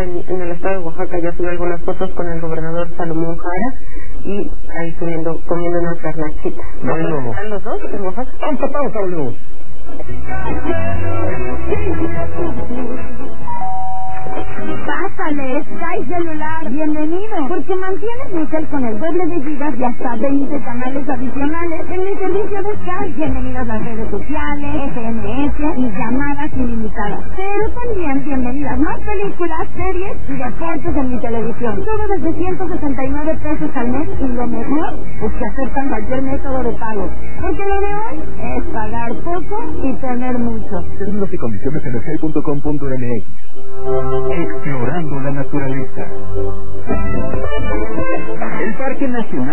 en el estado de Oaxaca. Ya subí algunas fotos con el gobernador Salomón Jara y ahí comiendo una carnachita. Bueno. ¿Están los dos en Oaxaca? Pausa, volvemos. Pásale, Sky Celular, bienvenido, porque mantienes mi cel con el doble de gigas y hasta 20 canales adicionales en el servicio de Sky. Bienvenidas las redes sociales, SMS y llamadas ilimitadas. Pero también bienvenidas más películas, series y deportes en mi televisión. Todo desde 169 pesos al mes y lo mejor es que aceptan cualquier método de pago. Porque lo de hoy es pagar poco y tener mucho. Términos y condiciones en sky.com.mx. Explorando la naturaleza. El Parque Nacional